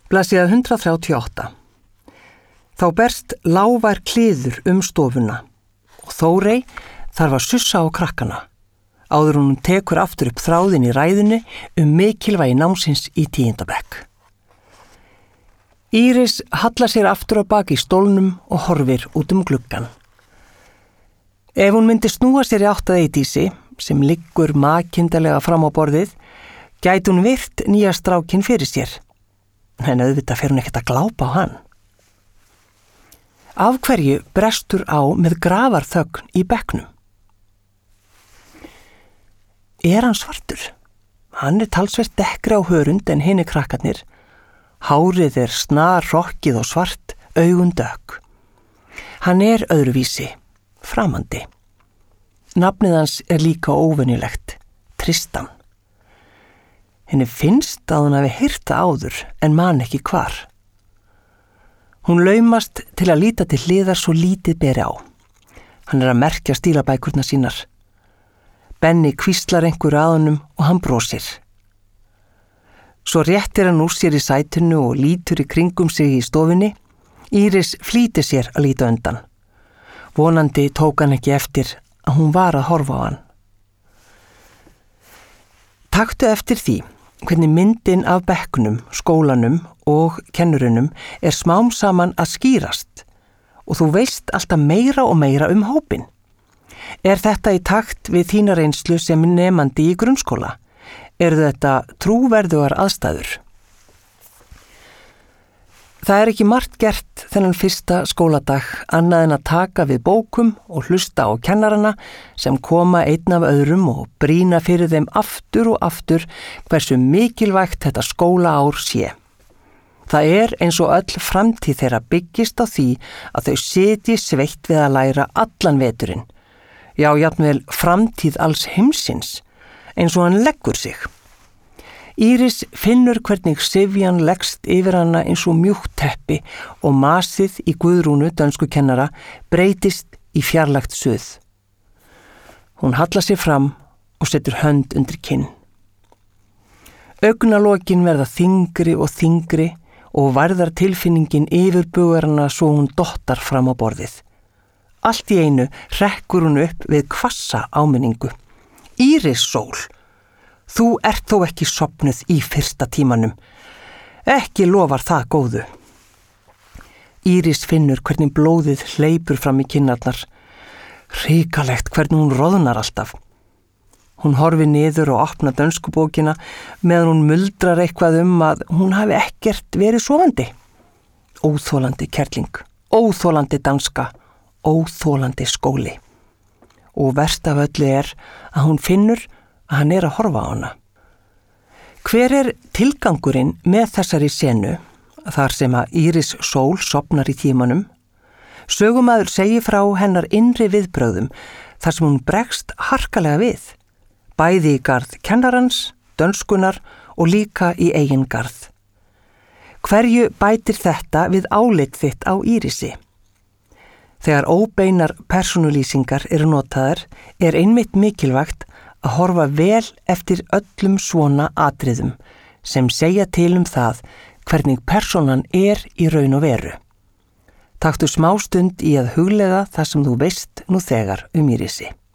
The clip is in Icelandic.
Blaðsíða 138. Þá berst lágvær kliður stofuna og Þórey þarf að sussa á krakkana áður hún tekur aftur upp þráðin í ræðunni mikilvægi námsins í 10. bekk. Íris hallar sér aftur á bak í stólnum og horfir út gluggann. Ef hún myndi snúa sér í átt að Eydísi, sem liggur makindalega fram á borðið, gæti hún virt nýja strákinn fyrir sér. En auðvitað fer hún ekkert að glápa á hann. Af hverju brestur á með grafarþögn í bekknum? Er hann svartur? Hann talsvert dekkri á hörund en hinir krakkarnir. Hárið snar rokkið og svart, augun dökk. Hann öðruvísi, framandi. Nafnið hans líka óvenjulegt, Tristan. Henni finnst að hún hafi heyrt það áður en man ekki hvar. Hún laumast til að líta til hliðar svo lítið beri á. Hann að merkja stílabækurnar sínar. Benni hvíslar einhverju að honum og hann brosir. Svo réttir hann úr sér í sætinu og lítur í kringum sig í stofunni. Íris flýtir sér að líta undan. Vonandi tók hann ekki eftir að hún var að horfa á hann. Taktu eftir því hvernig myndin af bekknum, skólanum og kennurunum smám saman að skýrast og þú veist alltaf meira og meira hópinn. Þetta í takt við þína reynslu sem nemandi í grunnskóla? Þetta trúverðugar aðstæður? Það ekki margt gert þennan fyrsta skóladag annað en að taka við bókum og hlusta á kennarana sem koma einn af öðrum og brýna fyrir þeim aftur og aftur hversu mikilvægt þetta skólaár sé. Það eins og öll framtíð þeirra byggist á því að þau sitji sveitt við að læra allan veturinn. Já, jafnvel framtíð alls heimsins, eins og hann leggur sig. Íris finnur hvernig syfjan leggst yfir hana eins og mjúkt teppi og masið í Guðrúnu dönskukennara breytist í fjarlægt suð. Hún hallar sér fram og setur hönd undir kinn. Augnalokin verða þyngri og varðar tilfinningin yfirbugar hana svo hún dottar fram á borðið. Allt í einu hrekkur hún upp við hvassa áminningu. Íris Sól, þú þó ekki sofnuð í fyrsta tímanum. Ekki lofar það góðu. Íris finnur hvernig blóðið hleypur fram í kinnarnar. Hrikalegt hvernig hún roðnar alltaf. Hún horfir niður og opnar dönskubókina meðan hún muldrar eitthvað að hún hafi ekkert verið sofandi. Óþolandi kerling, óþolandi danska, óþolandi skóli. Og verst af öllu að hún finnur að hann að horfa á hana. Hver tilgangurinn með þessari senu, þar sem að Íris Sól sofnar í tímanum? Sögumaður segir frá hennar innri viðbrögðum þar sem hún bregst harkalega við, bæði í garð kennarans, dönskunar og líka í eigin garð. Hverju bætir þetta við álit þitt á Írisi? Þegar óbeinar persónulýsingar notaðar einmitt mikilvægt að horfa vel eftir öllum svona atriðum sem segja til það hvernig persónan í raun og veru. Taktu smástund í að hugleiða það sem þú veist nú þegar Írisi.